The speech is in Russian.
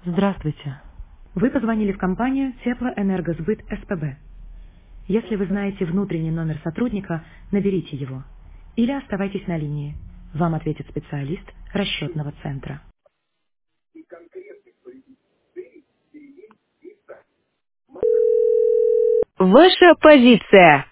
Здравствуйте. Вы позвонили в компанию Теплоэнергосбыт СПБ. Если вы знаете внутренний номер сотрудника, наберите его. Или оставайтесь на линии. Вам ответит специалист расчетного центра. Ваша позиция.